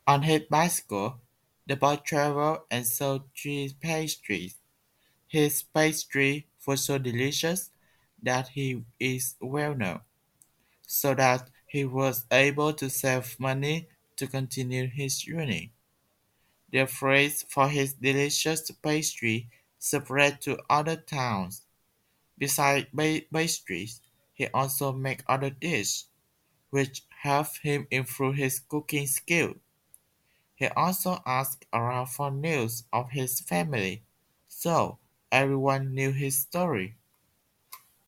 On his bicycle, the boy traveled and sold cheese pastries. His pastries were so delicious that he is well known, so that he was able to save money to continue his journey. The praise for his delicious pastry spread to other towns. Besides pastries, he also made other dishes, which helped him improve his cooking skill. He also asked around for news of his family, so everyone knew his story.